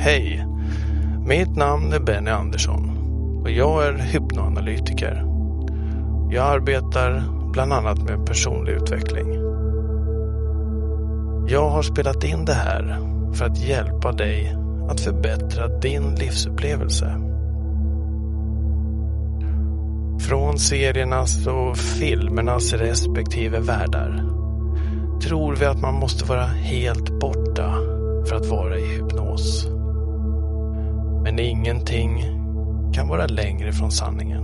Hej, mitt namn är Benny Andersson och jag är hypnoanalytiker. Jag arbetar bland annat med personlig utveckling. Jag har spelat in det här för att hjälpa dig att förbättra din livsupplevelse. Från seriernas och filmernas respektive världar tror vi att man måste vara helt borta för att vara i hypnos. Men ingenting kan vara längre från sanningen.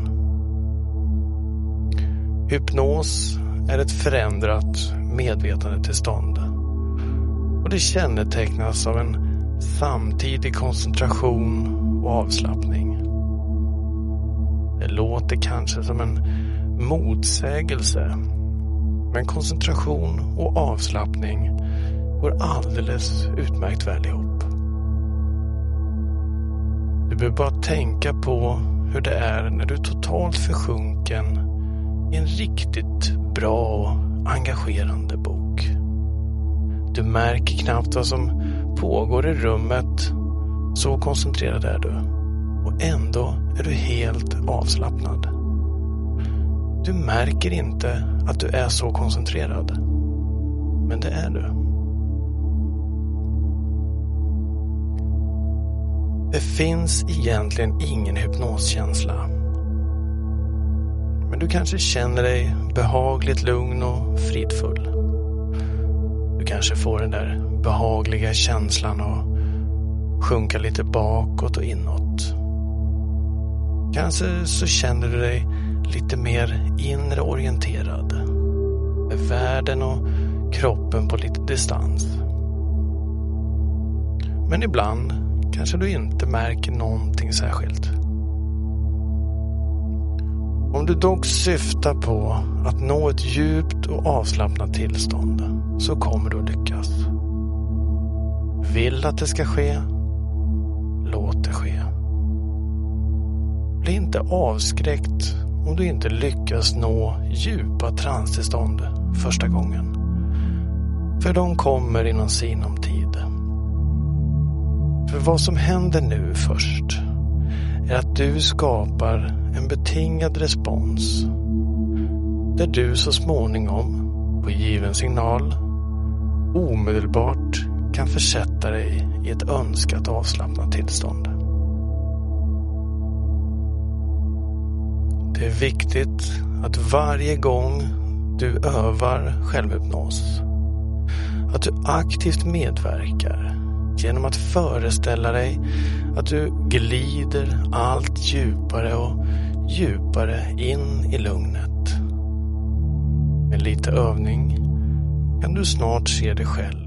Hypnos är ett förändrat medvetandetillstånd och det kännetecknas av en samtidig koncentration och avslappning. Det låter kanske som en motsägelse, men koncentration och avslappning går alldeles utmärkt väl ihop. Du behöver bara tänka på hur det är när du är totalt försjunken i en riktigt bra och engagerande bok. Du märker knappt vad som pågår i rummet, så koncentrerad är du. Och ändå är du helt avslappnad. Du märker inte att du är så koncentrerad. Men det är du. Det finns egentligen ingen hypnoskänsla. Men du kanske känner dig behagligt lugn och fridfull. Du kanske får den där behagliga känslan och sjunka lite bakåt och inåt. Kanske så känner du dig lite mer inre orienterad. Med världen och kroppen på lite distans. Men ibland kanske du inte märker någonting särskilt. Om du dock syftar på att nå ett djupt och avslappnat tillstånd så kommer du att lyckas. Vill att det ska ske? Låt det ske. Bli inte avskräckt om du inte lyckas nå djupa transtillstånd första gången. För de kommer inom sinom tid. För vad som händer nu först är att du skapar en betingad respons där du så småningom på given signal omedelbart kan försätta dig i ett önskat avslappnat tillstånd. Det är viktigt att varje gång du övar självhypnos att du aktivt medverkar genom att föreställa dig att du glider allt djupare och djupare in i lugnet. Med lite övning kan du snart se dig själv